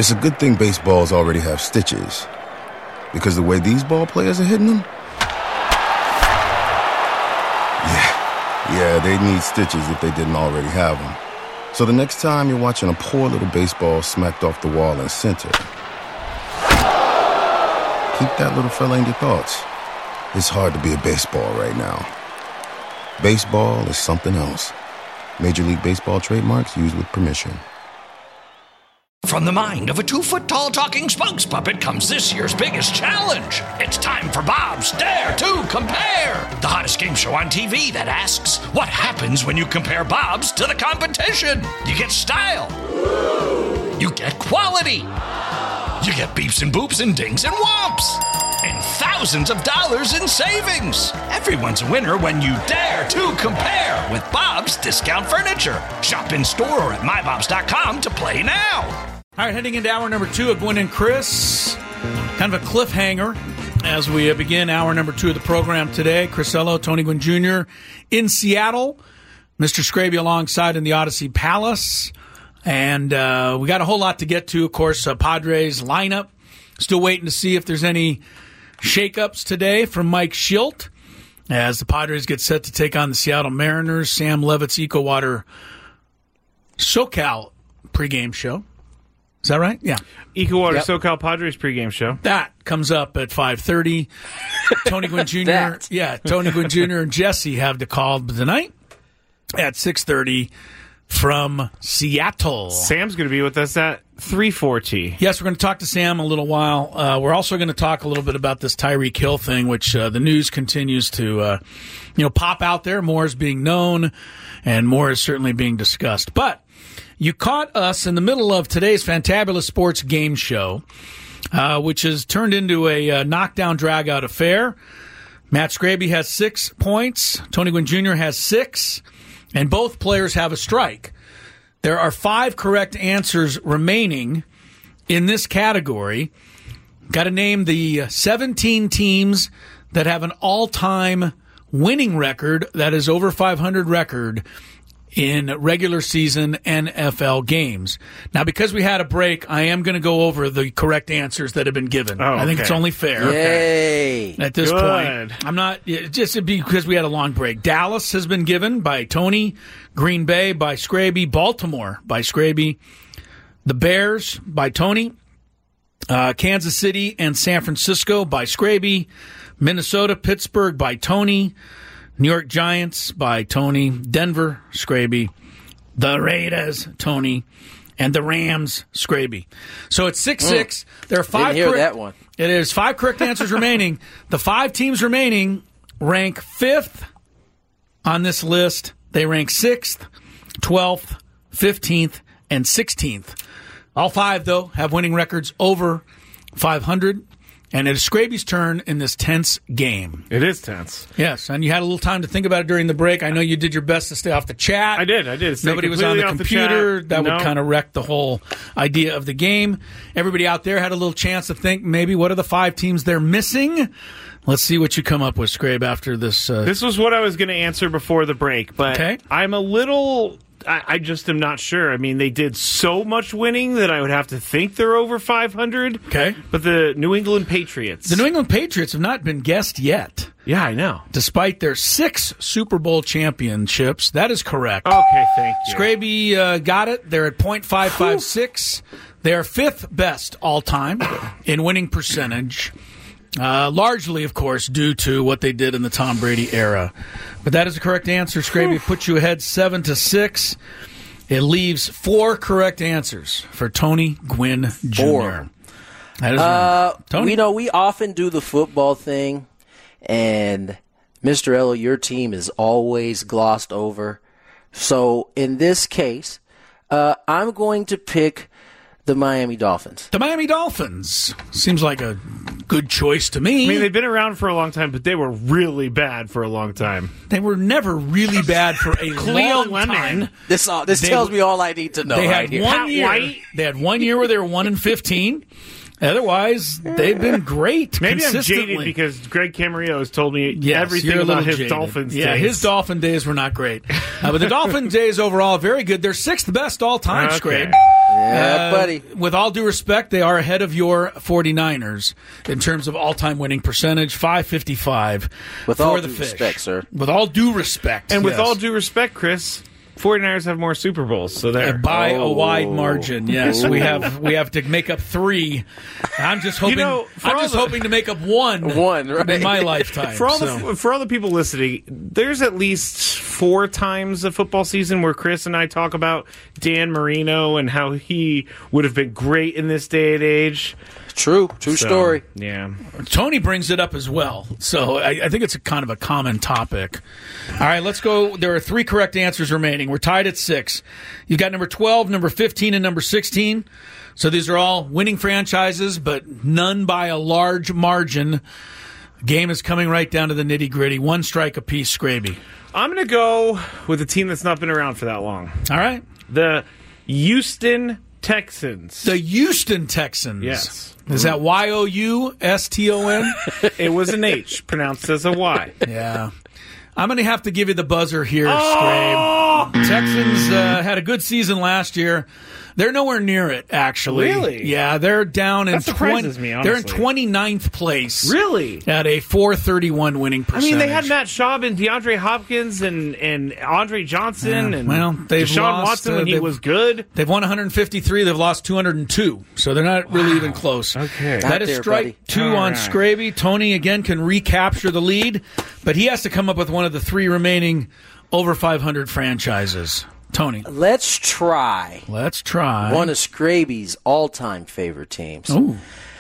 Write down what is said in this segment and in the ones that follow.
It's a good thing baseballs already have stitches, because the way these ball players are hitting them, yeah, they need stitches if they didn't already have them. So the next time you're watching a poor little baseball smacked off the wall in center, keep that little fella in your thoughts. It's hard to be a baseball right now. Baseball is something else. Major League Baseball trademarks used with permission. From the mind of a 2-foot-tall talking spokes puppet comes this year's biggest challenge. It's time for Bob's Dare to Compare, the hottest game show on TV that asks, what happens when you compare Bob's to the competition? You get style. You get quality. You get beeps and boops and dings and whomps. And thousands of dollars in savings. Everyone's a winner when you dare to compare with Bob's Discount Furniture. Shop in store or at mybobs.com to play now. All right, heading into hour number 2 of Gwynn and Chris. Kind of a cliffhanger as we begin hour number 2 of the program today. Chris Ello, Tony Gwynn Jr. in Seattle. Mr. Scraby alongside in the Odyssey Palace. And we got a whole lot to get to. Of course, Padres lineup. Still waiting to see if there's any shakeups today from Mike Shildt as the Padres get set to take on the Seattle Mariners. Sam Levitt's EcoWater SoCal pregame show. Is that right? Yeah. EcoWater SoCal Padres pregame show. That comes up at 5:30. Tony Gwynn Jr. Tony Gwynn Jr. and Jesse have the call tonight at 6:30 from Seattle. Sam's going to be with us at 3:40. Yes, we're going to talk to Sam a little while. We're also going to talk a little bit about this Tyreek Hill thing, which the news continues to pop out there. More is being known, and more is certainly being discussed. But you caught us in the middle of today's Fantabulous Sports game show, which has turned into a knockdown, drag-out affair. Matt Scraby has 6 points. Tony Gwynn Jr. has 6. And both players have a strike. There are 5 correct answers remaining in this category. Got to name the 17 teams that have an all-time winning record that is over 500 record in regular season NFL games. Now, because we had a break, I am going to go over the correct answers that have been given. Oh, okay. I think it's only fair. Yay! At this point, I'm not just because we had a long break. Dallas has been given by Tony, Green Bay by Scraby, Baltimore by Scraby, the Bears by Tony, Kansas City and San Francisco by Scraby, Minnesota, Pittsburgh by Tony, New York Giants by Tony, Denver, Scraby, the Raiders, Tony, and the Rams, Scraby. So it's 6-6. There are 5 Didn't hear that one. It is 5 correct answers remaining. The 5 teams remaining rank 5th on this list. They rank 6th, 12th, 15th, and 16th. All 5, though, have winning records over 500. And it is Scraby's turn in this tense game. It is tense. Yes, and you had a little time to think about it during the break. I know you did your best to stay off the chat. I did. Nobody was on the computer. That would kind of wreck the whole idea of the game. Everybody out there had a little chance to think maybe what are the 5 teams they're missing? Let's see what you come up with, Scrabe, after this. This was what I was going to answer before the break, but okay. I'm a little... I just am not sure. I mean, they did so much winning that I would have to think they're over 500. Okay. But the New England Patriots. The New England Patriots have not been guessed yet. Yeah, I know. Despite their 6 Super Bowl championships. That is correct. Okay, thank you. Scraby got it. They're at .556. They are 5th best all-time in winning percentage. Largely, of course, due to what they did in the Tom Brady era. But that is the correct answer. Scraby puts you ahead 7-6. It leaves 4 correct answers for Tony Gwynn Jr. 4. That is right. Tony? We often do the football thing, and Mr. Ello, your team is always glossed over. So in this case, I'm going to pick the Miami Dolphins. The Miami Dolphins. Seems like a good choice to me. I mean, they've been around for a long time, but they were really bad for a long time. They were never really bad for a long time. This tells me all I need to know. They right had here. 1 year. They had 1 year where they were 1-15. Otherwise, they've been great. Maybe I'm consistently. jaded because Greg Camarillo has told me Yes, everything you're a about little his jaded. Dolphins Yeah, days. his Dolphin days were not great. But the Dolphin days overall, very good. They're sixth best all time, Okay. Scrape. Yeah, buddy. With all due respect, they are ahead of your 49ers in terms of all-time winning percentage, 555 With for all the due Fish. respect, sir. With all due respect. And with yes. all due respect, Chris, 49ers have more Super Bowls, so there. By a wide margin, yes, we have to make up 3. I'm just hoping. Hoping to make up one Right. in my lifetime. For all so. the people listening, there's at least 4 times a football season where Chris and I talk about Dan Marino and how he would have been great in this day and age. True story. Yeah. Tony brings it up as well, so I think it's a kind of a common topic. All right, let's go. There are 3 correct answers remaining. We're tied at 6. You've got number 12, number 15, and number 16. So these are all winning franchises, but none by a large margin. The game is coming right down to the nitty-gritty. 1 strike apiece, Scraby. I'm going to go with a team that's not been around for that long. All right. The Houston Texans. The Houston Texans. Yes. Is that Y-O-U-S-T-O-N? It was an H, pronounced as a Y. Yeah. I'm going to have to give you the buzzer here, Scrabe. Texans had a good season last year. They're nowhere near it, actually. Really? Yeah, they're down in That surprises me, They're in honestly. 29th place. Really? At a 431 winning percentage. I mean, they had Matt Schaub and DeAndre Hopkins and Andre Johnson and they've Deshaun lost, Watson when he was good. They've won 153. They've lost 202. So they're not really even close. Okay. That Out is there, strike buddy. 2 All on right. Scraby. Tony, again, can recapture the lead, but he has to come up with one of the 3 remaining over 500 franchises. Tony, Let's try let's try. one of Scraby's all-time favorite teams. Ooh.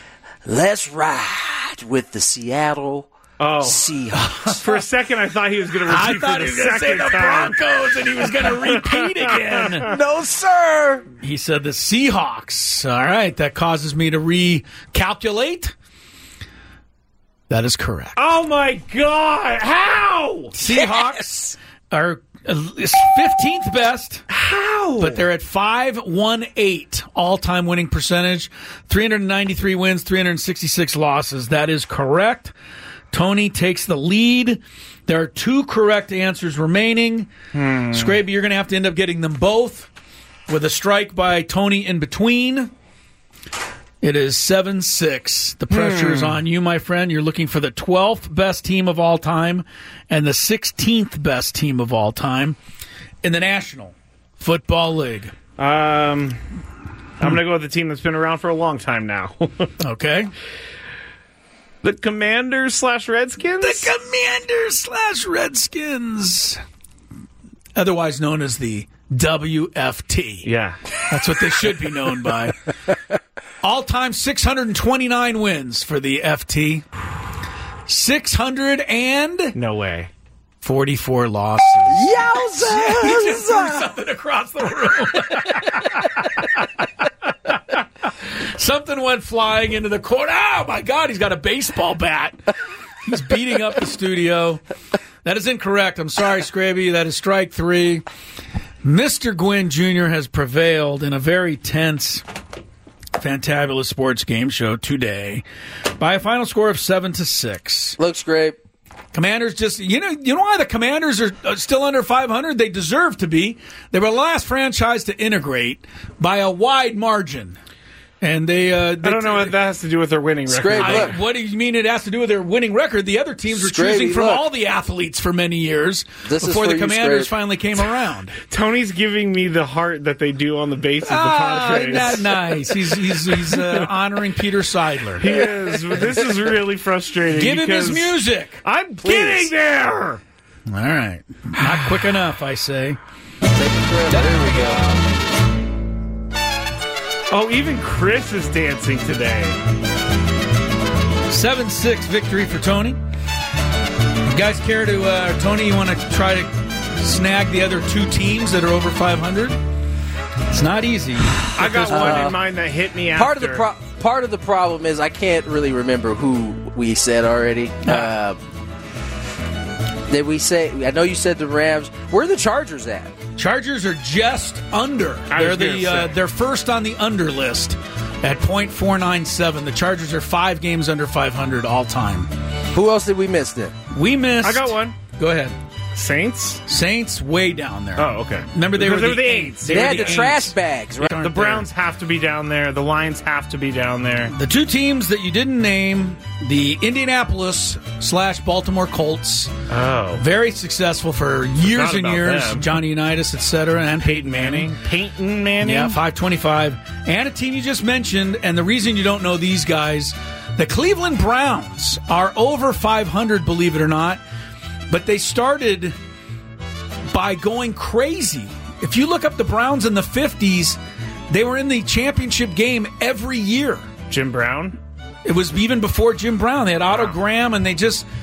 Let's ride with the Seattle Seahawks. For a second, I thought he was going to repeat I thought for he the was going to say second the time. Broncos, and he was going to repeat again. No, sir. He said the Seahawks. All right, that causes me to recalculate. That is correct. Oh, my God. How? Seahawks are 15th best. How? But they're at 518 all-time winning percentage, 393 wins, 366 losses. That is correct. Tony takes the lead. There are 2 correct answers remaining. Scraby, you're going to have to end up getting them both with a strike by Tony in between. It is 7-6. The pressure is on you, my friend. You're looking for the 12th best team of all time and the 16th best team of all time in the National Football League. I'm going to go with the team that's been around for a long time now. Okay? The Commanders/Redskins? The Commanders/Redskins, otherwise known as the WFT. Yeah. That's what they should be known by. All-time 629 wins for the FT. 644 No way. losses. Yowzers! He just threw something across the room. Something went flying into the corner. Oh, my God, he's got a baseball bat. He's beating up the studio. That is incorrect. I'm sorry, Scraby. That is strike 3. Mr. Gwynn Jr. has prevailed in a very tense, fantabulous sports game show today by a final score of 7-6. Looks great. Commanders just, you know why the Commanders are still under 500? They deserve to be. They were the last franchise to integrate by a wide margin. And they I don't know what that has to do with their winning record. Scrape, look. what do you mean it has to do with their winning record? The other teams were Scraby, choosing from look. all the athletes for many years This is before for the you, Commanders Scrape. finally came around. Tony's giving me the heart that they do on the base of the Padres. Not nice. He's honoring Peter Seidler. He is, but this is really frustrating. Give him his because music. I'm getting there. All right. Not quick enough, I say. There we go. Oh, even Chris is dancing today. 7-6 victory for Tony. You guys care to, Tony, you want to try to snag the other 2 teams that are over 500? It's not easy. I got one in mind that hit me after. Part of the problem is I can't really remember who we said already. Did we say? I know you said the Rams. Where are the Chargers at? Chargers are just under. I was They're gonna say. they're first on the under list at .497. The Chargers are 5 games under 500 all time. Who else did we miss then? We missed. I got one. Go ahead. Saints way down there. Oh, okay. Remember, they were the Aints. They had the trash bags, right? The Browns have to be down there. The Lions have to be down there. The two teams that you didn't name, the Indianapolis / Baltimore Colts. Oh. Very successful for years and years. Them. Johnny Unitas, etc., and Peyton Manning. Peyton Manning? Yeah, 525. And a team you just mentioned, and the reason you don't know these guys, the Cleveland Browns are over 500, believe it or not. But they started by going crazy. If you look up the Browns in the 50s, they were in the championship game every year. Jim Brown? It was even before Jim Brown. They had Otto Graham, and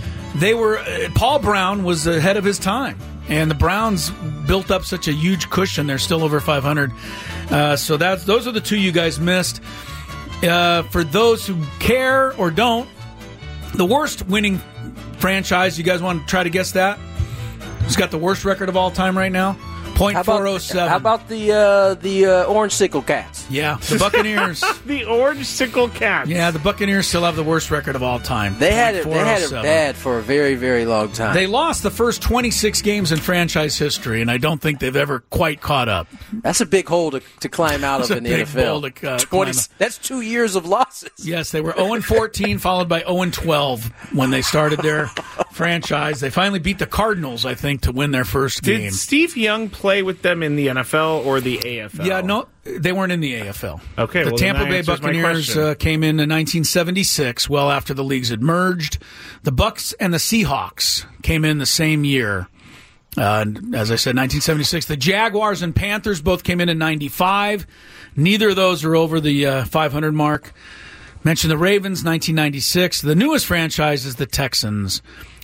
Paul Brown was ahead of his time. And the Browns built up such a huge cushion. They're still over 500. So those are the two you guys missed. For those who care or don't, the worst winning franchise, you guys want to try to guess that? Who's got the worst record of all time right now? .407. How about the Orange Sickle Cats? Yeah, the Buccaneers. The Orange Sickle Cats. Yeah, the Buccaneers still have the worst record of all time. They had it bad for a very, very long time. They lost the first 26 games in franchise history, and I don't think they've ever quite caught up. That's a big hole to climb out of in the NFL. That's 2 years of losses. Yes, they were 0-14, followed by 0-12 when they started their franchise. They finally beat the Cardinals, I think, to win their first game. Did Steve Young play with them in the NFL or the AFL? Yeah, no, they weren't in the AFL. Okay, the Tampa Bay Buccaneers came in 1976, well after the leagues had merged. The Bucs and the Seahawks came in the same year. As I said, 1976. The Jaguars and Panthers both came in 95. Neither of those are over the 500 mark. Mentioned the Ravens, 1996. The newest franchise is the Texans,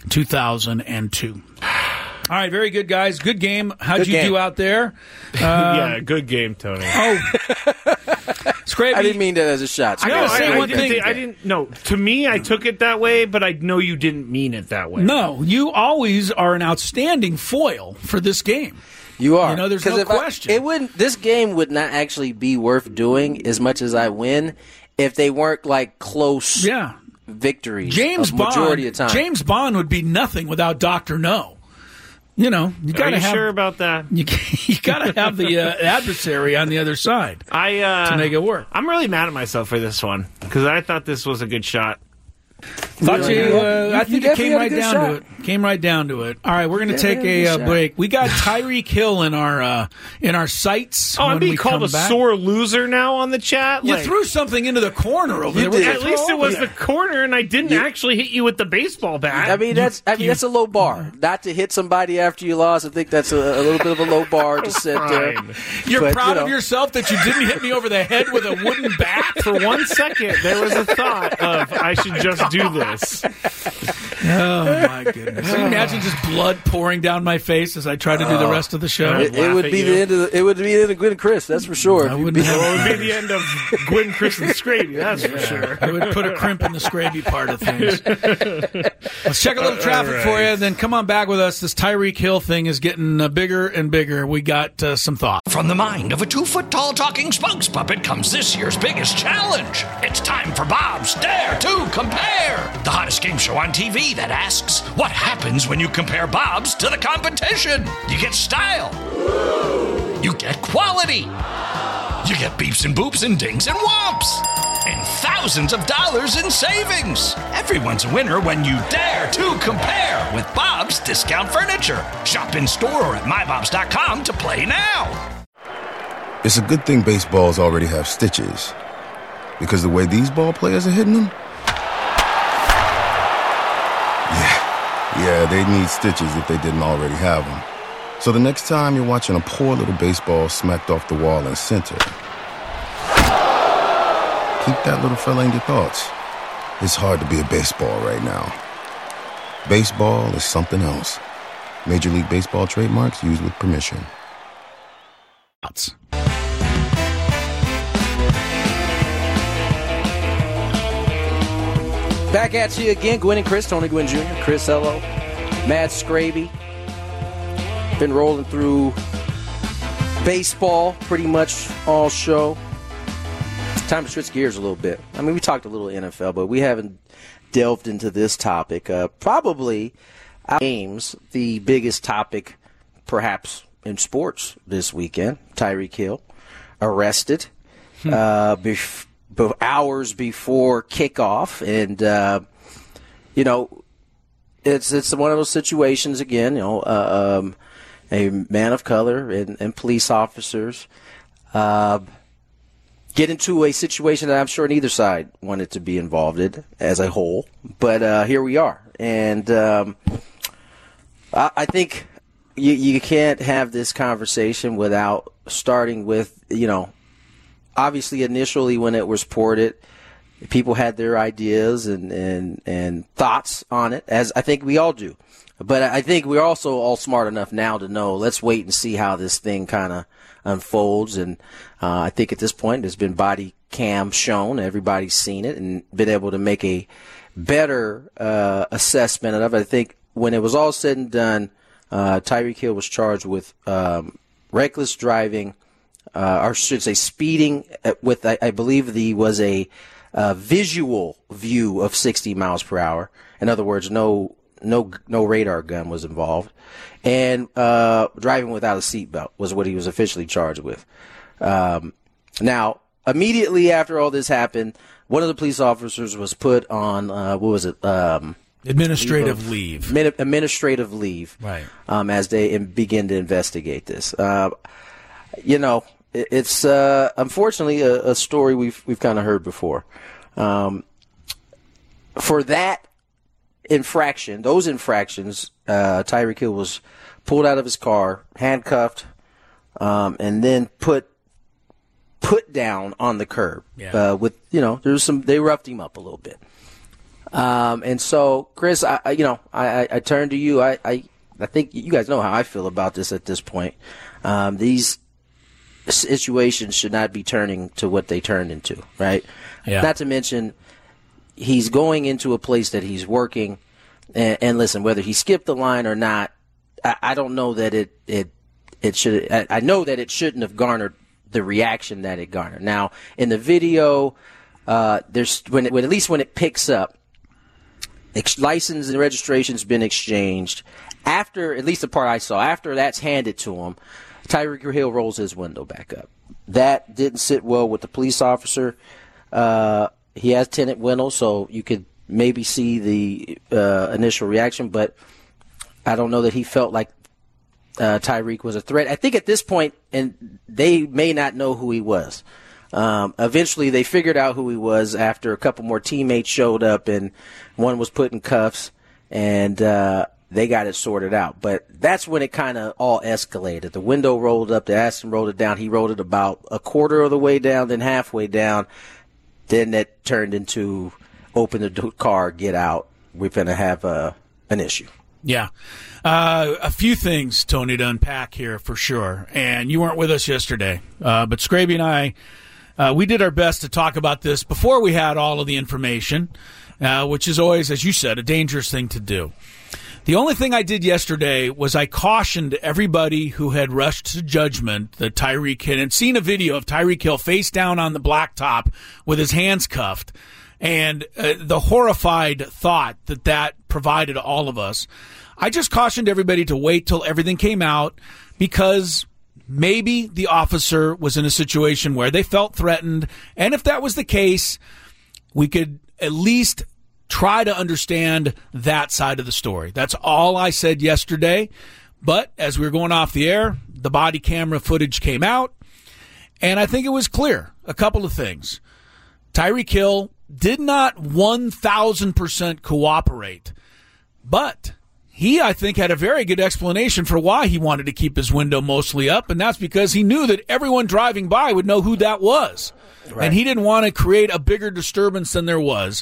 2002. All right, very good, guys. Good game. How'd you do out there? Yeah, good game, Tony. Oh, Scrappy. I didn't mean that as a shot. I gotta say one thing. I didn't. No, to me, I took it that way, but I know you didn't mean it that way. No, you always are an outstanding foil for this game. You are. You know, there's no question. This game would not actually be worth doing as much as I win if they weren't like close victories. Majority of the time. James Bond would be nothing without Dr. No. You know, you got to have. Sure about that? You got to have the adversary on the other side to make it work. I'm really mad at myself for this one because I thought this was a good shot. I think it came right down to it. Came right down to it. All right, we're going to take a break. We got Tyreek Hill in our sights. Oh, I'm being called a sore loser now on the chat. You threw something into the corner over there. At least it was the corner, and I didn't actually hit you with the baseball bat. I mean, that's a low bar. Not to hit somebody after you lost. I think that's a little bit of a low bar to set there. You're proud of yourself that you didn't hit me over the head with a wooden bat? For 1 second, there was a thought of I should just do this. Oh my goodness! Can you imagine just blood pouring down my face as I try to do the rest of the show? It would be the end of it would be the end of Gwen and Chris. That's for sure. It would be the end of Gwen, Chris, and Scraby. That's for sure. I would put a crimp in the Scraby part of things. Let's check a little traffic for you, then come on back with us. This Tyreek Hill thing is getting bigger and bigger. We got some thoughts. From the mind of a 2-foot-tall talking spokes puppet comes this year's biggest challenge. It's time for Bob's Dare to Compare, the hottest game show on TV that asks, what happens when you compare Bob's to the competition? You get style. You get quality. You get beeps and boops and dings and whomps. And thousands of dollars in savings. Everyone's a winner when you dare to compare with Bob's Discount Furniture. Shop in store or at mybobs.com to play now. It's a good thing baseballs already have stitches. Because the way these ball players are hitting them, yeah, they need stitches if they didn't already have them. So the next time you're watching a poor little baseball smacked off the wall in center, keep that little fella in your thoughts. It's hard to be a baseball right now. Baseball is something else. Major League Baseball trademarks used with permission. Back at you again, Gwen and Chris, Tony Gwynn Jr., Chris Ello, Matt Scraby. Been rolling through baseball pretty much all show. Time to switch gears a little bit. I mean, we talked a little NFL, but we haven't delved into this topic. Probably games, the biggest topic perhaps in sports this weekend. Tyreek Hill arrested hours before kickoff. And, it's one of those situations, again, a man of color and police officers get into a situation that I'm sure neither side wanted to be involved in as a whole. But here we are. And I think you can't have this conversation without starting with, obviously initially when it was reported, people had their ideas and thoughts on it, as I think we all do. But I think we're also all smart enough now to know, let's wait and see how this thing kind of unfolds. And I think at this point there's been body cam shown. Everybody's seen it and been able to make a better assessment of it. I think when it was all said and done, Tyreek Hill was charged with reckless driving, or I should say speeding with, I believe was a visual view of 60 miles per hour. In other words, no radar gun was involved, and driving without a seatbelt was what he was officially charged with. Now, immediately after all this happened, one of the police officers was put on administrative leave. Administrative leave, right? As they begin to investigate this. It's unfortunately a story we've kind of heard before. For that infraction, those infractions, Tyreek Hill was pulled out of his car, handcuffed, and then put down on the curb. Yeah. They roughed him up a little bit. And so, Chris, I turn to you. I think you guys know how I feel about this at this point. These situations should not be turning to what they turned into, right? Yeah. Not to mention, he's going into a place that he's working, and listen, whether he skipped the line or not, I don't know that it should. I know that it shouldn't have garnered the reaction that it garnered. Now, in the video, there's when it picks up, license and registration's been exchanged. After, at least the part I saw, after that's handed to him, Tyreek Hill rolls his window back up. That didn't sit well with the police officer. He has tinted windows, so you could maybe see the initial reaction, but I don't know that he felt like Tyreek was a threat. I think at this point, and they may not know who he was. Eventually, they figured out who he was after a couple more teammates showed up, and one was put in cuffs, and they got it sorted out. But that's when it kind of all escalated. The window rolled up, the Aston rolled it down. He rolled it about a quarter of the way down, then halfway down. Then that turned into open the car, get out. We're going to have an issue. Yeah. A few things, Tony, to unpack here for sure. And you weren't with us yesterday. But Scraby and I, we did our best to talk about this before we had all of the information, which is always, as you said, a dangerous thing to do. The only thing I did yesterday was I cautioned everybody who had rushed to judgment that Tyreek Hill had seen a video of Tyreek Hill face down on the blacktop with his hands cuffed, and the horrified thought that provided to all of us. I just cautioned everybody to wait till everything came out, because maybe the officer was in a situation where they felt threatened, and if that was the case, we could at least try to understand that side of the story. That's all I said yesterday. But as we were going off the air, the body camera footage came out, and I think it was clear. A couple of things. Tyreek Hill did not 1,000% cooperate, but he, I think, had a very good explanation for why he wanted to keep his window mostly up, and that's because he knew that everyone driving by would know who that was. Right. And he didn't want to create a bigger disturbance than there was.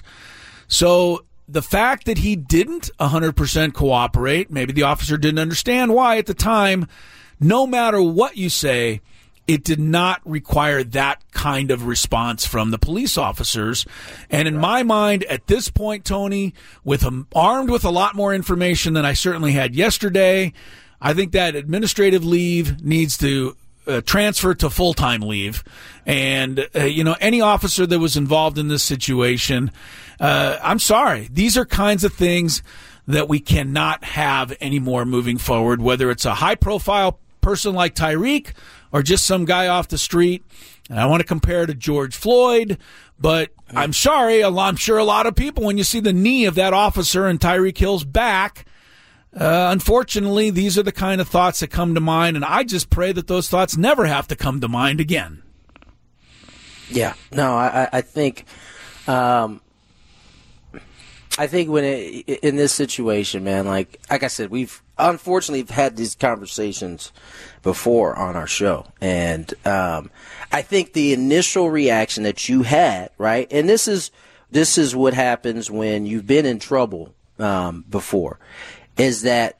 So the fact that he didn't 100% cooperate, maybe the officer didn't understand why at the time, no matter what you say, it did not require that kind of response from the police officers. And in my mind, at this point, Tony, armed with a lot more information than I certainly had yesterday, I think that administrative leave needs to transfer to full-time leave. And, any officer that was involved in this situation, I'm sorry. These are kinds of things that we cannot have anymore moving forward, whether it's a high-profile person like Tyreek or just some guy off the street. And I want to compare to George Floyd, but I'm sorry. I'm sure a lot of people, when you see the knee of that officer in Tyreek Hill's back, unfortunately, these are the kind of thoughts that come to mind, and I just pray that those thoughts never have to come to mind again. Yeah, no, I think, when in this situation, man, like I said, we've unfortunately had these conversations before on our show, and I think the initial reaction that you had, right, and this is what happens when you've been in trouble before, is that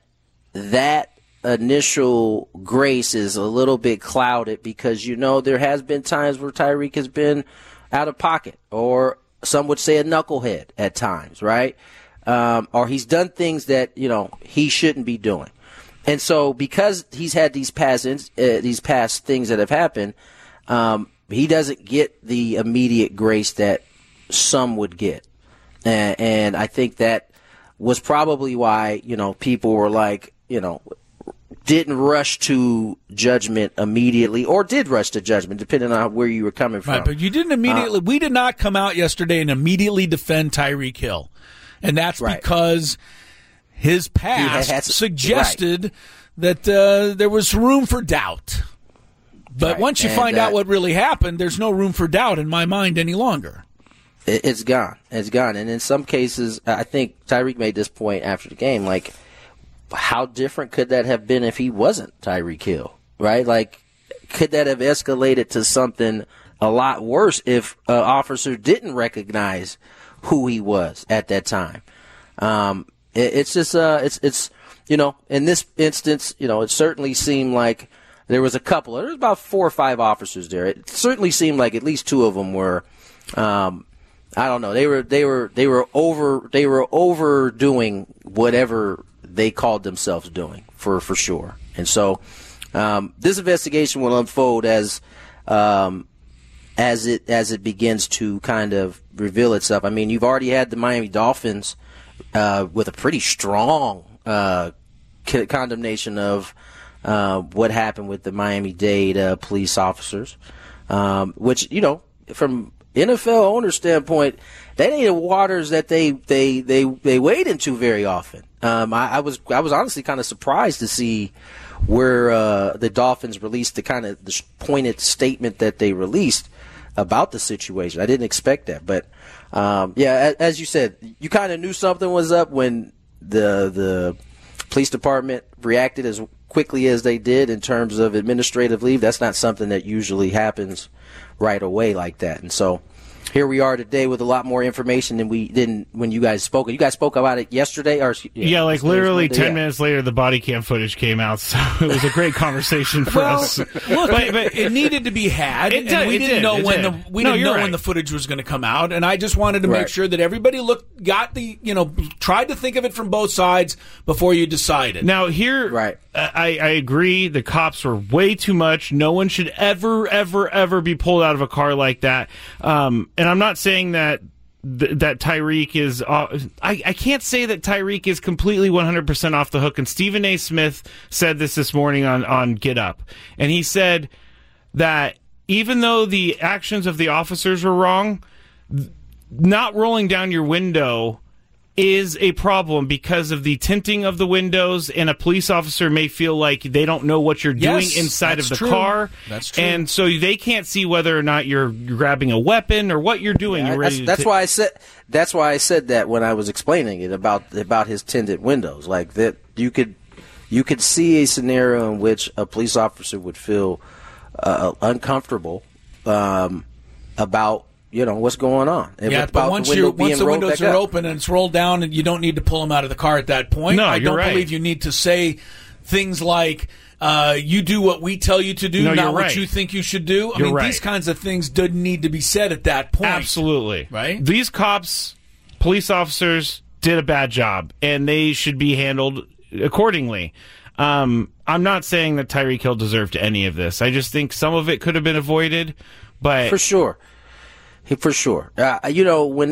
initial grace is a little bit clouded because, there has been times where Tyreek has been out of pocket, or some would say a knucklehead at times, right? Or he's done things that, he shouldn't be doing. And so because he's had these past things that have happened, he doesn't get the immediate grace that some would get. And I think that was probably why, people were like, didn't rush to judgment immediately, or did rush to judgment, depending on where you were coming from. Right, but you didn't immediately. We did not come out yesterday and immediately defend Tyreek Hill, and that's because his past suggested that there was room for doubt. But once you find out what really happened, there's no room for doubt in my mind any longer. It's gone. It's gone. And in some cases, I think Tyreek made this point after the game, like, how different could that have been if he wasn't Tyreek Hill, right? Like, could that have escalated to something a lot worse if an officer didn't recognize who he was at that time? It's just, in this instance, it certainly seemed like there was a couple. There was about 4 or 5 officers there. It certainly seemed like at least 2 of them were, I don't know. They were overdoing whatever they called themselves doing for sure. And so, this investigation will unfold as it begins to kind of reveal itself. I mean, you've already had the Miami Dolphins, with a pretty strong, condemnation of, what happened with the Miami-Dade, police officers, which, from NFL owner standpoint, that ain't the waters that they wade into very often. I was honestly kind of surprised to see where the Dolphins released the pointed statement that they released about the situation. I didn't expect that, but as you said, you kind of knew something was up when the police department reacted as quickly as they did in terms of administrative leave. That's not something that usually happens right away like that. And so here we are today with a lot more information than we didn't when you guys spoke. You guys spoke about it yesterday? Like literally 10 minutes later, the body cam footage came out, so it was a great conversation for us. Look, but it needed to be had, and we didn't know when the footage was going to come out, and I just wanted to make sure that everybody tried to think of it from both sides before you decided. Now here, I agree, the cops were way too much. No one should ever be pulled out of a car like that. And I'm not saying that Tyreek is I can't say that Tyreek is completely 100% off the hook. And Stephen A. Smith said this morning on Get Up. And he said that even though the actions of the officers were wrong, not rolling down your window is a problem because of the tinting of the windows, and a police officer may feel like they don't know what you're doing inside of the car. That's true. And so they can't see whether or not you're grabbing a weapon or what you're doing. You're ready. That's why I said that when I was explaining it about his tinted windows, like that you could see a scenario in which a police officer would feel uncomfortable about what's going on. But once the windows are open and it's rolled down, and you don't need to pull them out of the car at that point. No, I don't believe you need to say things like, you do what we tell you to do, not what you think you should do. These kinds of things didn't need to be said at that point. Absolutely. Right? These police officers did a bad job, and they should be handled accordingly. I'm not saying that Tyreek Hill deserved any of this. I just think some of it could have been avoided, but for sure. When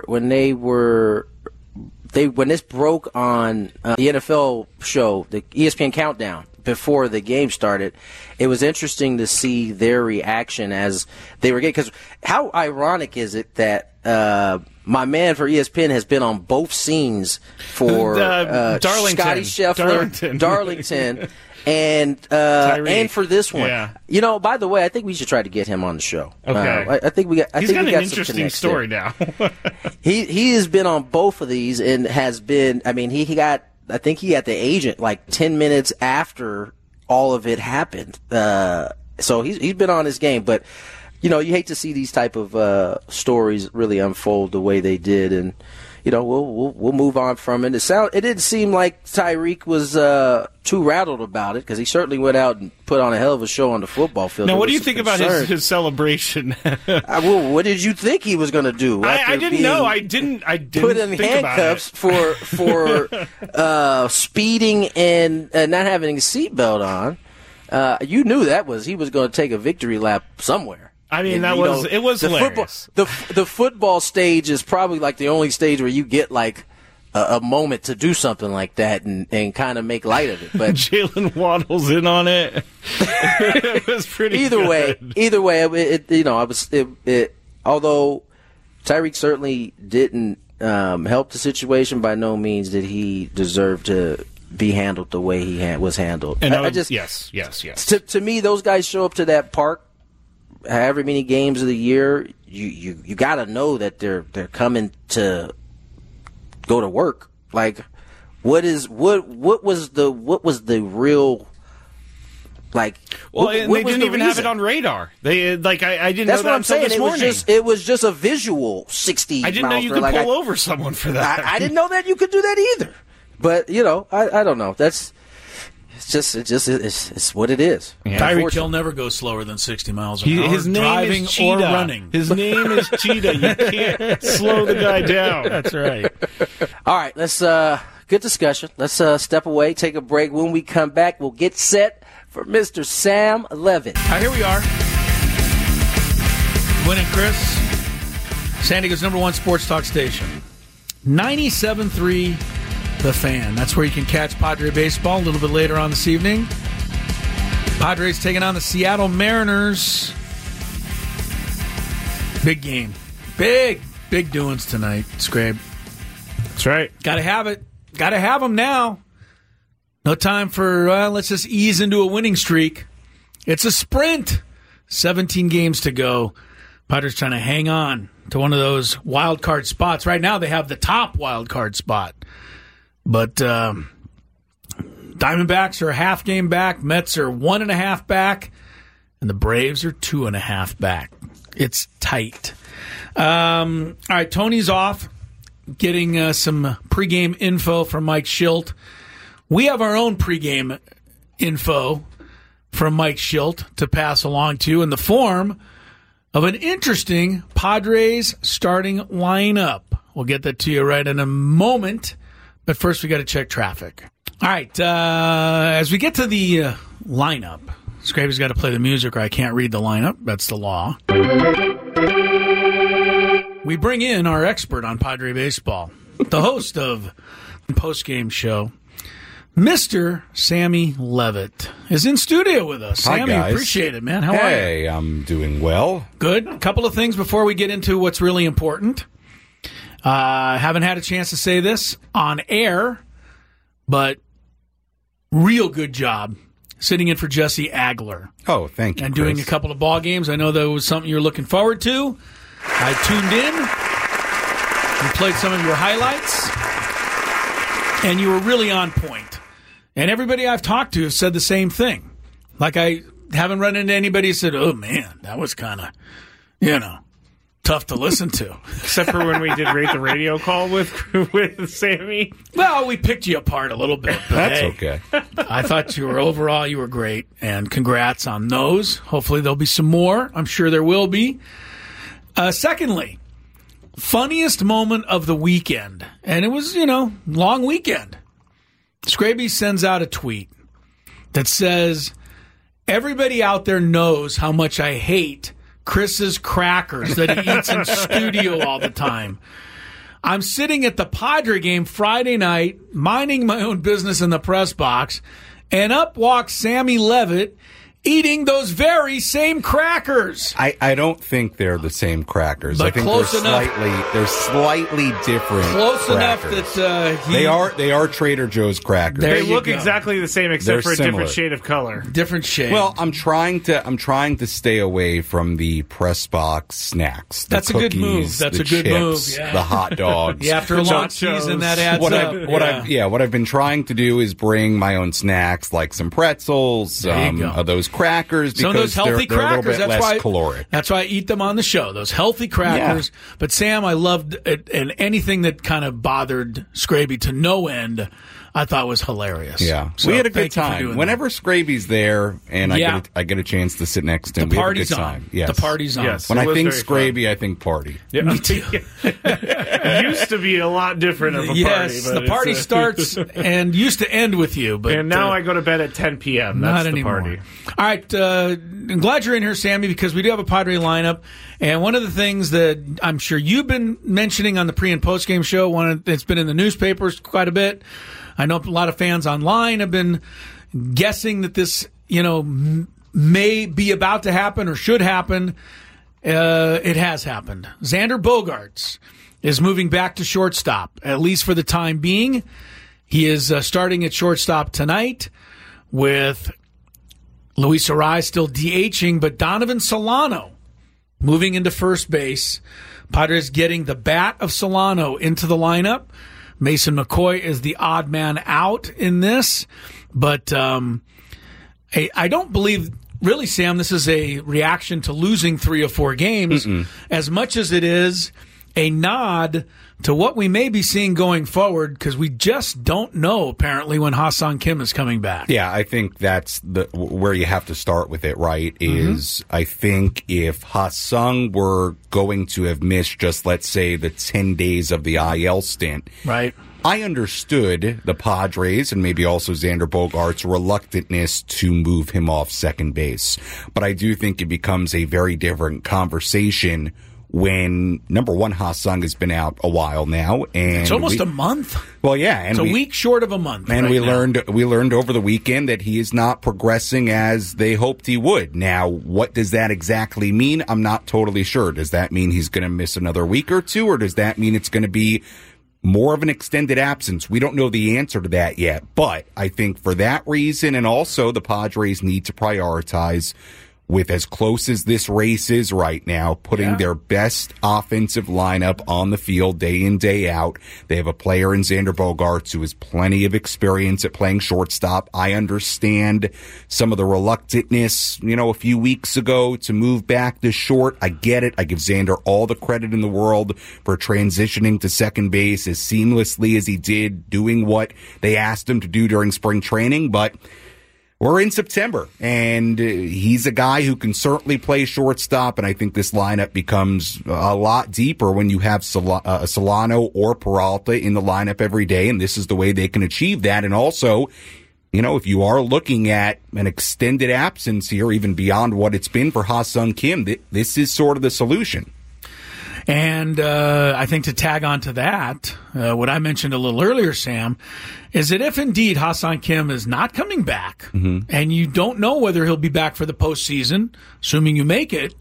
this broke on the NFL show, the ESPN Countdown, before the game started, it was interesting to see their reaction as they were getting. Because how ironic is it that my man for ESPN has been on both scenes for Scotty Scheffler, Darlington, and for this one. Yeah. By the way, I think we should try to get him on the show. Okay. I think we got. He's got an interesting story now. He has been on both of these and has been. I mean, he got. I think he got the agent like 10 minutes after all of it happened. So he's been on his game, but you hate to see these type of stories really unfold the way they did, and we'll move on from it. It didn't seem like Tyreek was too rattled about it, because he certainly went out and put on a hell of a show on the football field. Now, what do you think about his celebration? What did you think he was going to do? I didn't know. I didn't put in handcuffs for speeding and not having a seatbelt on. You knew he was going to take a victory lap somewhere. I mean, it was hilarious. The football stage is probably like the only stage where you get like a moment to do something like that and kind of make light of it. But Jalen Waddle's in on it. It was pretty. Either way, although Tyreek certainly didn't help the situation, by no means did he deserve to be handled the way he was handled. And yes. To me, those guys show up to that park however many games of the year. You got to know that they're coming to go to work. Like, what was the real, like? Well, they didn't even have it on radar. They I didn't know that until this morning. It was just a visual 60. I didn't know you could pull over someone for that. I didn't know that you could do that either. But I don't know. It's what it is. Yeah. Tyreek Hill never goes slower than 60 miles an hour. His name driving is Cheetah. Or running. His name is Cheetah. You can't slow the guy down. That's right. All right, let's good discussion. Let's step away, take a break. When we come back, we'll get set for Mr. Sam Levitt. All right, here we are. Gwen and Chris, San Diego's #1 sports talk station, 97.3 The Fan. That's where you can catch Padre baseball a little bit later on this evening. Padres taking on the Seattle Mariners. Big game. Big doings tonight, Scrape. That's right. Got to have it. Got to have them now. No time for, let's just ease into a winning streak. It's a sprint. 17 games to go. Padres trying to hang on to one of those wild card spots. Right now they have the top wild card spot. But Diamondbacks are a half game back. Mets are 1.5 back. And the Braves are 2.5 back. It's tight. All right, Tony's off. Getting some pregame info from Mike Schilt. We have our own pregame info from Mike Schilt to pass along to you in the form of an interesting Padres starting lineup. We'll get that to you right in a moment. But first, we got to check traffic. All right, as we get to the lineup, Scrappy's got to play the music or I can't read the lineup. That's the law. We bring in our expert on Padre baseball, the host of the postgame show, Mr. Sammy Levitt, is in studio with us. Hi, Sammy, guys. appreciate it, man. How are you? Hey, I'm doing well. Good. A couple of things before we get into what's really important. Haven't had a chance to say this on air, but real good job sitting in for Jesse Agler. Oh, thank you, And Chris. doing a couple of ball games. I know that was something you were looking forward to. I tuned in. You played some of your highlights. And you were really on point. And everybody I've talked to has said the same thing. Like, I haven't run into anybody who said, oh, man, that was kind of, tough to listen to. Except for when we did Rate the Radio call with Sammy. Well, we picked you apart a little bit. But That's hey, okay. I thought you were great. And congrats on those. Hopefully there'll be some more. I'm sure there will be. Secondly, funniest moment of the weekend. And it was, long weekend. Scraby sends out a tweet. that says, everybody out there knows how much I hate Chris's crackers that he eats in studio all the time. I'm sitting at the Padre game Friday night, minding my own business in the press box, and up walks Sammy Levitt eating those very same crackers. I don't think they're the same crackers. But I think close they're slightly different. Close crackers. enough that they are Trader Joe's crackers. There They you look go. exactly the same except They're for a similar. different shade of color. different shade. Well, I'm trying to stay away from the press box snacks. The That's a good move. cookies, That's the a good move, chips, yeah. the hot dogs. yeah, after a long nachos. season, that adds What up. I've been trying to do is bring my own snacks, like some pretzels, There you go. of those crackers, Some of because those healthy they're a crackers. little bit That's less why caloric. That's why I eat them on the show. Those healthy crackers. Yeah. But Sam, I loved it, and anything that kind of bothered Scraby to no end, I thought was hilarious. Yeah, So we had a thank good you for time. doing Whenever Scraby's there, and I get a chance to sit next to him, the we have a party's good on. time. Yes. The party's on. Yes. When It I was think very Scraby, I think party. Yeah. Me too. It used to be a lot different of a Yes, party. the party starts and used to end with you, but And now I go to bed at 10 p.m. That's not the anymore. party. All right, I'm glad you're in here, Sammy, because we do have a Padre lineup. And one of the things that I'm sure you've been mentioning on the pre- and post-game show, it's been in the newspapers quite a bit. I know a lot of fans online have been guessing that this, may be about to happen or should happen. It has happened. Xander Bogaerts is moving back to shortstop, at least for the time being. He is starting at shortstop tonight with Luis Arraez still DHing, but Donovan Solano moving into first base. Padres getting the bat of Solano into the lineup. Mason McCoy is the odd man out in this, but I don't believe, really, Sam, this is a reaction to losing 3 or 4 games as much as it is a nod to what we may be seeing going forward, because we just don't know, apparently, when Ha-Seong Kim is coming back. Yeah, I think that's where you have to start with it, right? Is I think if Ha-Seong were going to have missed just, let's say, the 10 days of the IL stint, Right. I understood the Padres and maybe also Xander Bogaerts' reluctantness to move him off second base. But I do think it becomes a very different conversation when, number one, Ha-Seong has been out a while now, and It's almost a month. Well, yeah, and It's a week short of a month. and right we now. learned over the weekend that he is not progressing as they hoped he would. Now, what does that exactly mean? I'm not totally sure. Does that mean he's going to miss another week or two, or does that mean it's going to be more of an extended absence? We don't know the answer to that yet, but I think for that reason, and also the Padres need to prioritize, with as close as this race is right now, putting their best offensive lineup on the field day in, day out. They have a player in Xander Bogaerts who has plenty of experience at playing shortstop. I understand some of the reluctantness, a few weeks ago to move back to short. I get it. I give Xander all the credit in the world for transitioning to second base as seamlessly as he did, doing what they asked him to do during spring training, but we're in September, and he's a guy who can certainly play shortstop, and I think this lineup becomes a lot deeper when you have Solano or Peralta in the lineup every day, and this is the way they can achieve that. And also, if you are looking at an extended absence here, even beyond what it's been for Ha-Seong Kim, this is sort of the solution. And I think to tag on to that, what I mentioned a little earlier, Sam, is that if indeed Ha-Seong Kim is not coming back, and you don't know whether he'll be back for the postseason, assuming you make it,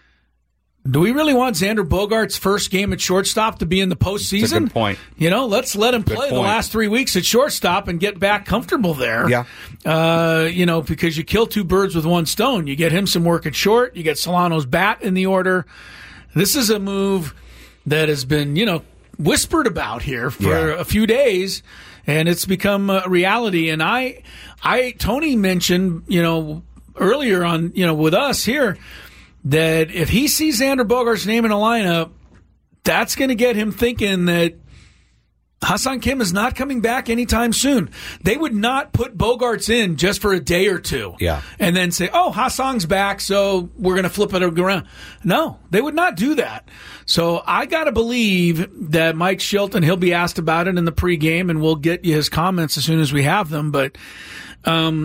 do we really want Xander Bogaerts' first game at shortstop to be in the postseason? That's a good point. Let's let him play the point. last 3 weeks at shortstop and get back comfortable there. Yeah. Because you kill 2 birds with 1 stone. You get him some work at short. You get Solano's bat in the order. This is a move that has been, whispered about here for a few days, and it's become a reality. And Tony mentioned, earlier on, with us here, that if he sees Xander Bogaerts' name in a lineup, that's going to get him thinking that Ha-Seong Kim is not coming back anytime soon. They would not put Bogaerts in just for a day or two. Yeah. And then say, oh, Ha-Seong's back, so we're going to flip it around. No, they would not do that. So I got to believe that Mike Shilton, he'll be asked about it in the pregame, and we'll get you his comments as soon as we have them. But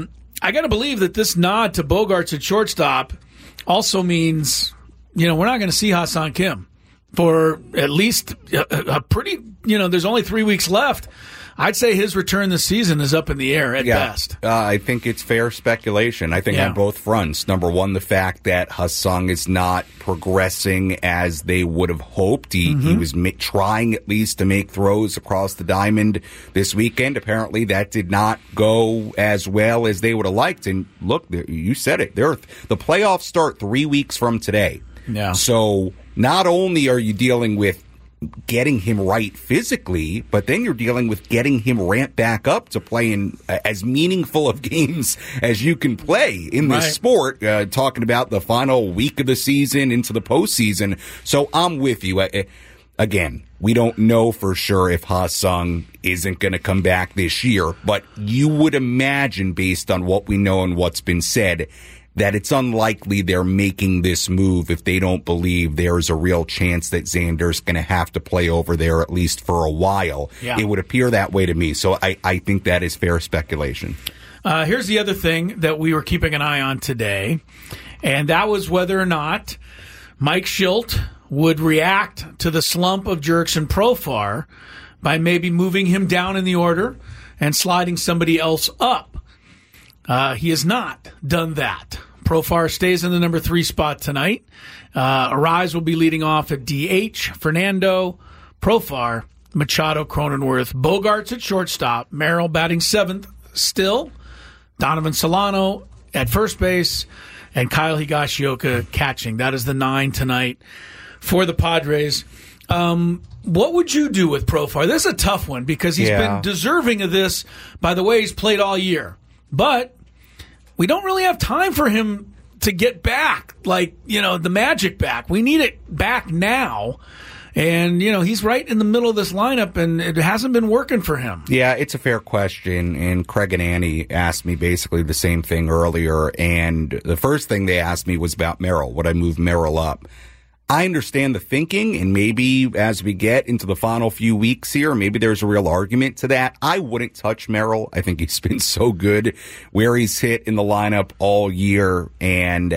I got to believe that this nod to Bogaerts at shortstop also means, we're not going to see Ha-Seong Kim for at least a pretty, there's only 3 weeks left. I'd say his return this season is up in the air at best. I think it's fair speculation. I think on both fronts. Number one, the fact that Ha-Seong is not progressing as they would have hoped. He was trying at least to make throws across the diamond this weekend. Apparently that did not go as well as they would have liked. And look, you said it. The playoffs start 3 weeks from today. Yeah. So not only are you dealing with getting him right physically, but then you're dealing with getting him ramped back up to playing as meaningful of games as you can play in this sport, talking about the final week of the season into the postseason. So I'm with you. Again, we don't know for sure if Ha-Seong isn't going to come back this year, but you would imagine, based on what we know and what's been said, that it's unlikely they're making this move if they don't believe there's a real chance that Xander's going to have to play over there at least for a while. Yeah. It would appear that way to me. So I think that is fair speculation. Here's the other thing that we were keeping an eye on today, and that was whether or not Mike Shildt would react to the slump of Jurickson Profar by maybe moving him down in the order and sliding somebody else up. He has not done that. Profar stays in the number 3 spot tonight. Arise will be leading off at DH. Fernando, Profar, Machado, Cronenworth, Bogaerts at shortstop, Merrill batting 7th still, Donovan Solano at first base, and Kyle Higashioka catching. That is the 9 tonight for the Padres. What would you do with Profar? This is a tough one because he's been deserving of this by the way he's played all year. But we don't really have time for him to get back, the magic back. We need it back now. And, he's right in the middle of this lineup, and it hasn't been working for him. Yeah, it's a fair question. And Craig and Annie asked me basically the same thing earlier. And the first thing they asked me was about Merrill. Would I move Merrill up? I understand the thinking, and maybe as we get into the final few weeks here, maybe there's a real argument to that. I wouldn't touch Merrill. I think he's been so good where he's hit in the lineup all year, and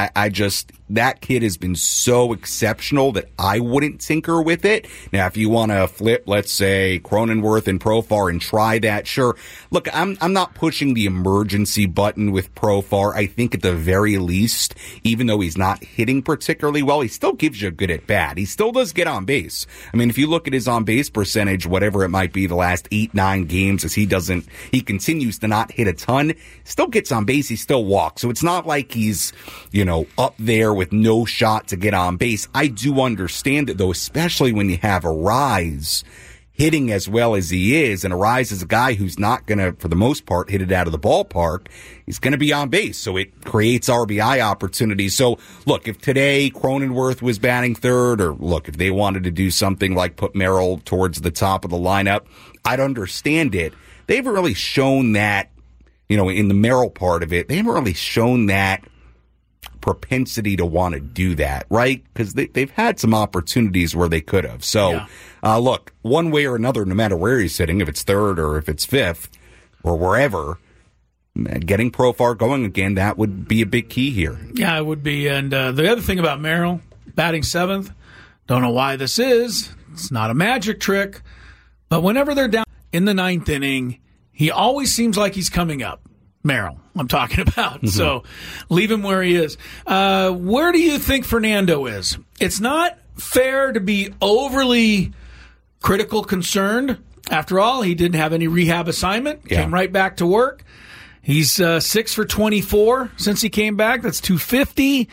that kid has been so exceptional that I wouldn't tinker with it. Now, if you want to flip, let's say, Cronenworth and Profar and try that, sure. Look, I'm not pushing the emergency button with Profar. I think at the very least, even though he's not hitting particularly well, he still gives you a good at bat. He still does get on base. I mean, if you look at his on base percentage, whatever it might be, the last 8-9 games, as he continues to not hit a ton, still gets on base, he still walks. So it's not like he's, up there with no shot to get on base. I do understand it, though, especially when you have Arise hitting as well as he is, and Arise is a guy who's not going to, for the most part, hit it out of the ballpark. He's going to be on base, so it creates RBI opportunities. So, look, if today Cronenworth was batting 3rd, or look, if they wanted to do something like put Merrill towards the top of the lineup, I'd understand it. They haven't really shown that, in the Merrill part of it, they haven't really shown that propensity to want to do that, right? Because they've had some opportunities where they could have. So, look, one way or another, no matter where he's sitting, if it's 3rd or if it's 5th or wherever, getting Profar going again, that would be a big key here. Yeah, it would be. And the other thing about Merrill, batting 7th, don't know why this is. It's not a magic trick. But whenever they're down in the 9th inning, he always seems like he's coming up. Merrill, I'm talking about. Mm-hmm. So leave him where he is. Where do you think Fernando is? It's not fair to be overly critical concerned. After all, he didn't have any rehab assignment. Came right back to work. He's 6 for 24 since he came back. That's 250.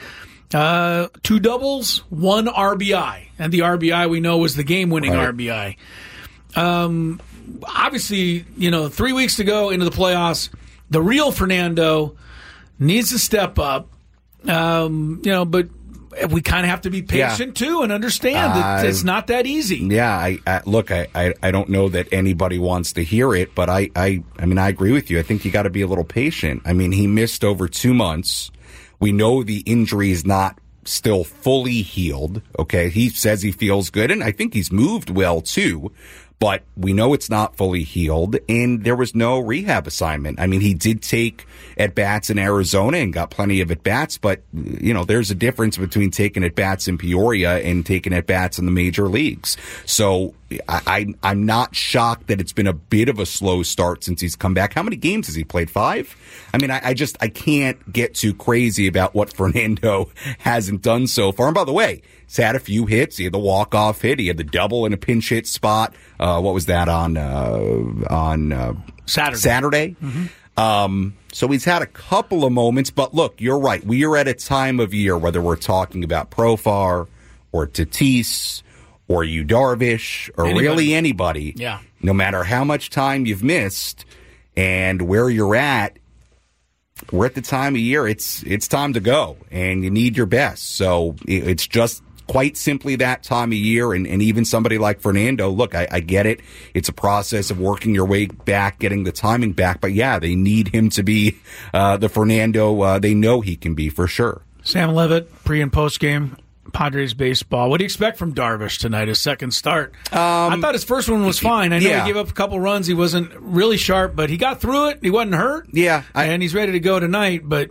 2 doubles, 1 RBI. And the RBI we know was the game-winning RBI. Obviously, 3 weeks to go into the playoffs. The real Fernando needs to step up, but we kind of have to be patient, too, and understand that it's not that easy. Yeah, I don't know that anybody wants to hear it, but I agree with you. I think you got to be a little patient. I mean, he missed over 2 months. We know the injury is not still fully healed, okay? He says he feels good, and I think he's moved well, too. but we know it's not fully healed, and there was no rehab assignment. I mean, he did take at-bats in Arizona and got plenty of at-bats, but, there's a difference between taking at-bats in Peoria and taking at-bats in the major leagues. So I'm not shocked that it's been a bit of a slow start since he's come back. How many games has he played? 5? I mean, I can't get too crazy about what Fernando hasn't done so far. And by the way, he's had a few hits. He had the walk-off hit. He had the double in a pinch hit spot. What was that on Saturday? Mm-hmm. So he's had a couple of moments, but look, you're right. We are at a time of year, whether we're talking about Profar or Tatis or Yu Darvish or really anybody, no matter how much time you've missed and where you're at, we're at the time of year. It's time to go, and you need your best. So it's just quite simply that time of year, and even somebody like Fernando, look, I get it. It's a process of working your way back, getting the timing back, but yeah, they need him to be the Fernando they know he can be for sure. Sam Levitt, pre- and post-game, Padres baseball. What do you expect from Darvish tonight, his second start? I thought his first one was fine. I know he gave up a couple runs. He wasn't really sharp, but he got through it. He wasn't hurt. Yeah. And he's ready to go tonight, but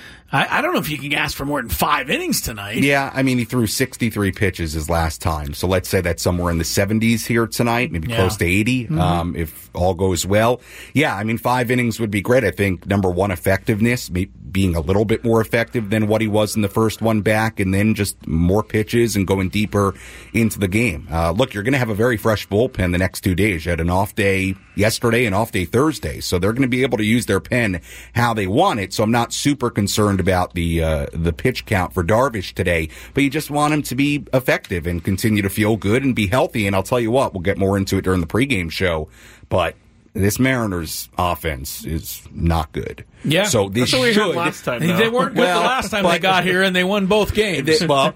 I don't know if you can ask for more than 5 innings tonight. Yeah, I mean, he threw 63 pitches his last time. So let's say that's somewhere in the 70s here tonight, maybe close to 80, if all goes well. Yeah, I mean, 5 innings would be great. I think, number one, effectiveness, being a little bit more effective than what he was in the first one back, and then just more pitches and going deeper into the game. Look, you're going to have a very fresh bullpen the next 2 days. You had an off day yesterday and off day Thursday, so they're going to be able to use their pen how they want it. So I'm not super concerned about the pitch count for Darvish today, but you just want him to be effective and continue to feel good and be healthy. And I'll tell you what, we'll get more into it during the pregame show, but this Mariners offense is not good. Yeah, so this last time. They weren't good the last time they got here, and they won both games.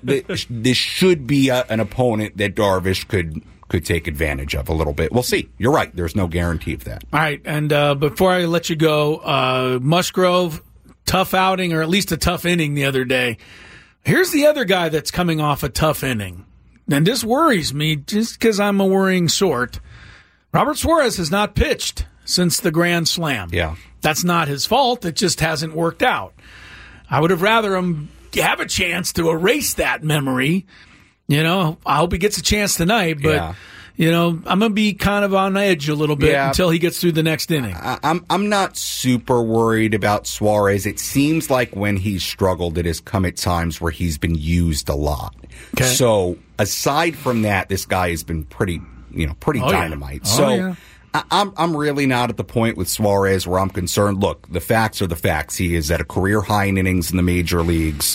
This should be an opponent that Darvish could take advantage of a little bit. We'll see. You're right. There's no guarantee of that. All right, and before I let you go, Musgrove, tough outing, or at least a tough inning the other day. Here's the other guy that's coming off a tough inning, and this worries me just because I'm a worrying sort. Robert Suarez has not pitched since the Grand Slam. Yeah. That's not his fault. It just hasn't worked out. I would have rather him have a chance to erase that memory. I hope he gets a chance tonight, but I'm going to be kind of on edge a little bit until he gets through the next inning. I'm not super worried about Suarez. It seems like when he's struggled, it has come at times where he's been used a lot. Okay. So aside from that, this guy has been pretty dynamite. I'm really not at the point with Suarez where I'm concerned. Look, the facts are the facts. He is at a career high in innings in the major leagues.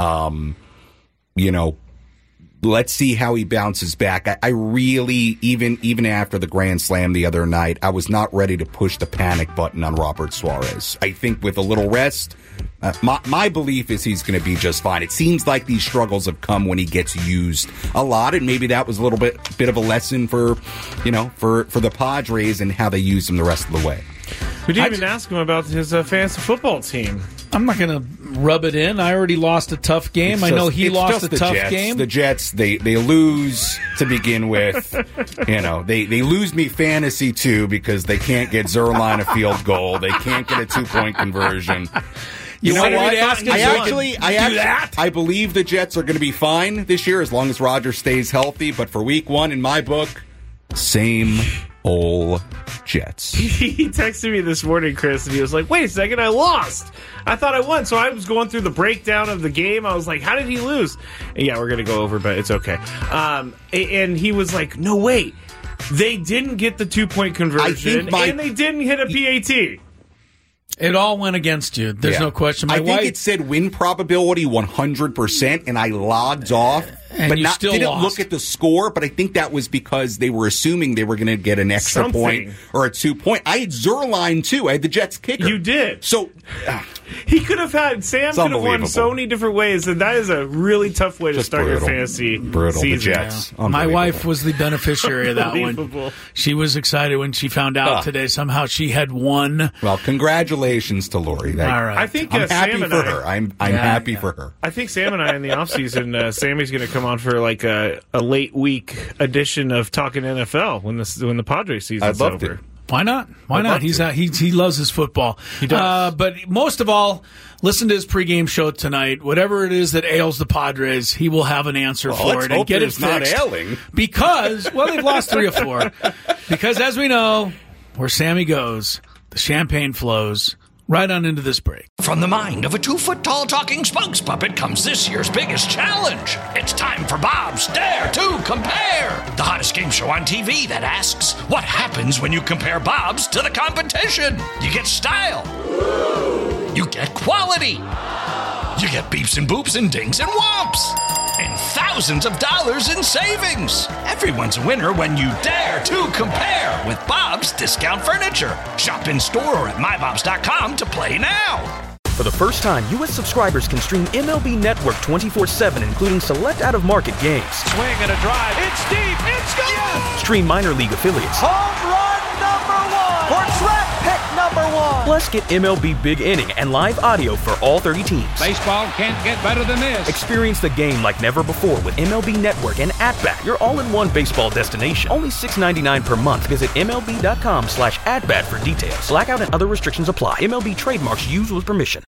Let's see how he bounces back. I really, even after the Grand Slam the other night, I was not ready to push the panic button on Robert Suarez. I think with a little rest, my belief is he's going to be just fine. It seems like these struggles have come when he gets used a lot, and maybe that was a little bit of a lesson for the Padres and how they use him the rest of the way. We didn't even ask him about his fantasy football team. I'm not going to rub it in. I already lost a tough game. I know he lost a tough game. The Jets, they lose to begin with. They lose me fantasy too because they can't get Zerline a field goal. They can't get a 2-point conversion. You know what? I believe the Jets are going to be fine this year as long as Rodgers stays healthy. But for week 1, in my book, same old Jets. He texted me this morning, Chris, and he was like, wait a second, I lost. I thought I won. So I was going through the breakdown of the game. I was like, how did he lose? And yeah, we're going to go over, but it's okay. And he was like, no, wait. They didn't get the 2-point conversion, and they didn't hit a PAT. It all went against you. There's no question. I think it said win probability 100%, and I logged off. But didn't look at the score, but I think that was because they were assuming they were going to get an extra point or a 2-point. I had Zerline, too. I had the Jets kicker. You did. So he could have had, Sam could have won so many different ways, and that is a really tough way to start your fantasy season. The Jets. Yeah. My wife was the beneficiary of that one. She was excited when she found out today somehow she had won. Well, congratulations to Lori. All right. I think I'm happy for her. I'm happy for her. I think Sam and I in the offseason, Sammy's going to come come on for like a late week edition of Talking NFL when the Padres season's I'd love over. to. Why not? Why not? He's he loves his football. He does. But most of all, listen to his pregame show tonight. Whatever it is that ails the Padres, he will have an answer for let's it and hope get it it's not fixed. ailing. Because, well, they've lost 3 or 4. Because as we know, where Sammy goes, the champagne flows. Right on into this break. From the mind of a 2-foot-tall talking spokes puppet comes this year's biggest challenge. It's time for Bob's Dare to Compare, the hottest game show on TV that asks, what happens when you compare Bob's to the competition? You get style. You get quality. You get beeps and boops and dings and whomps. And thousands of dollars in savings. Everyone's a winner when you dare to compare with Bob's Discount Furniture. Shop in store or at mybobs.com to play now. For the first time, U.S. subscribers can stream MLB Network 24/7, including select out-of-market games. Swing and a drive. It's deep. It's gone. Yes! Stream minor league affiliates. Home run number 1. Or draft pick number 1. Plus, get MLB Big Inning and live audio for all 30 teams. Baseball can't get better than this. Experience the game like never before with MLB Network and At-Bat, your all-in-one baseball destination. Only $6.99 per month. Visit MLB.com/AtBat for details. Blackout and other restrictions apply. MLB trademarks used with permission.